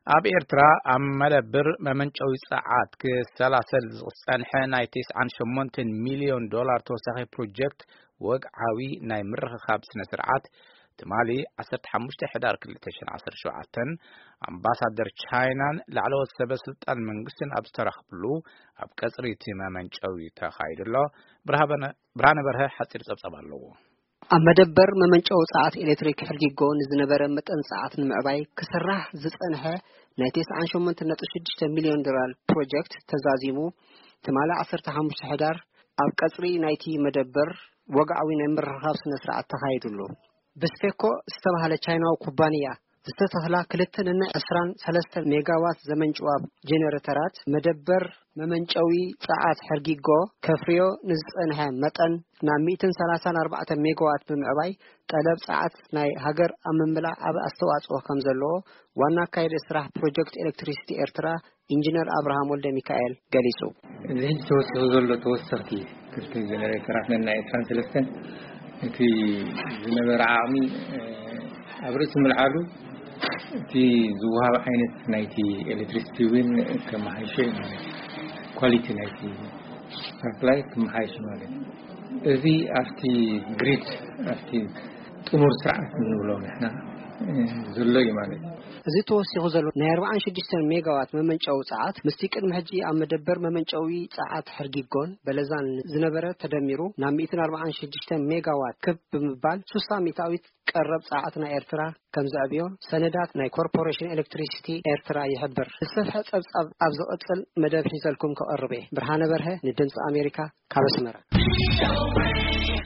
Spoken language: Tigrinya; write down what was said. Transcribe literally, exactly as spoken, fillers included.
ኣብ ኤርትራ ኣብ መደብር መመንጨዊ ጸዓት ከሰላሰል ዝጸንሐ ናይ تسعة وتسعين ሚልዮን ዶላር ተወሳኺ ፕሮጀክት ወግዓዊ ናይ ምርኽኻብ ስነ ስርዓት ትማሊ ዓሰርተ ሓሙሽተ ሕዳር ክልተ ሽሕን ዓሰርተ ሸውዓተ ኣምባሳደር ቻይናን ላዕለዎት ሰበስልጣን መንግስትን ኣብ ዝተረኽብሉ ኣብ ቀጽሪ እቲ መመንጨዊ ተኻይድሎ ብርሃነ በርሀ ሓፂር ጸብጸብ ኣለዎ። ኣብ መደበር መመንጨዊ ጸዓት ኤሌክትሪክ ሕርጊጎ ንዝነበረ መጠን ጸዓት ንምዕባይ ክስራሕ ዝጸንሐ ናይ تسعة وتسعين فاصلة ستة ሚልዮን ዶላር ፕሮጀክት ተዛዚሙ ትማሊ ዓሰርተ ሓሙሽተ ሕዳር ኣብ ቀጽሪ ናይቲ መደበር ወግዓዊ ናይ ምርኽኻብ ስነ ስርዓት ተኻይድሉ ብስፌኮ ዝተባህለ ቻይናዊ ኩባንያ ዝተተኽላ ክልተ ነጥቢ عشرين وثلاثة ሜጋዋት ዘመንጭዋ ጄነሬተራት መደበር መመንጨዊ ጸዓት ሕርጊጎ ከፍርዮ ንዝጸንሐ መጠን ናብ مئة وثلاثين وأربعة ሜጋዋት ብምዕባይ ጠለብ ጸዓት ናይ ሃገር ኣመምላ ኣብ ኣስተዋጽኦ ከም ዘለዎ ዋና ካይደ ስራሕ ፕሮጀክት ኤሌክትሪሲቲ ኤርትራ ኢንጂነር አብርሃም ወልደ ሚካኤል ገሊጹ። እዚ ተወሰኺ ዘሎ ተወሰኽቲ ክልተ ጄነሬተራት ናይ ትራንስሌሽን እቲ ዝነበረ ዓቕሚ ኣብ ርእሲ ምልዓሉ እቲ ዝውሃብ ዓይነት ናይቲ ኤሌክትሪሲቲ ዊን ከመሓይሸ ኳሊቲ ናይቲ ሰፕላይ ከመሓይሸ ማለት እዚ ኣብቲ ግሪድ ኣብቲ ጥሙር ስርዓት ንብሎ ንሕና ዘሎ እዩ ማለት እዚ ተወሲኹ ዘሎ ናይ أربعة وستة ሜጋዋት መመንጨዊ ጸዓት ምስቲ ቅድሚ ሕጂ ኣብ መደበር መመንጨዊ ጸዓት ሕርጊጎን በለዛን ዝነበረ ተደሚሩ ናብ مئة وأربعة وستة ሜጋዋት ክብ ብምባል ሶስት ሚእታዊት ቀረብ ጸዓት ናይ ኤርትራ ከም ዘዕብዮ ሰነዳት ናይ ኮርፖሬሽን ኤሌክትሪሲቲ ኤርትራ ይሕብር። ዝሰፍሐ ጸብጻብ ኣብ ዝቕጽል መደብ ሒዘልኩም ከቕርበ ብርሃነ በርሀ ንድምፂ ኣሜሪካ ካብ ኣስመራ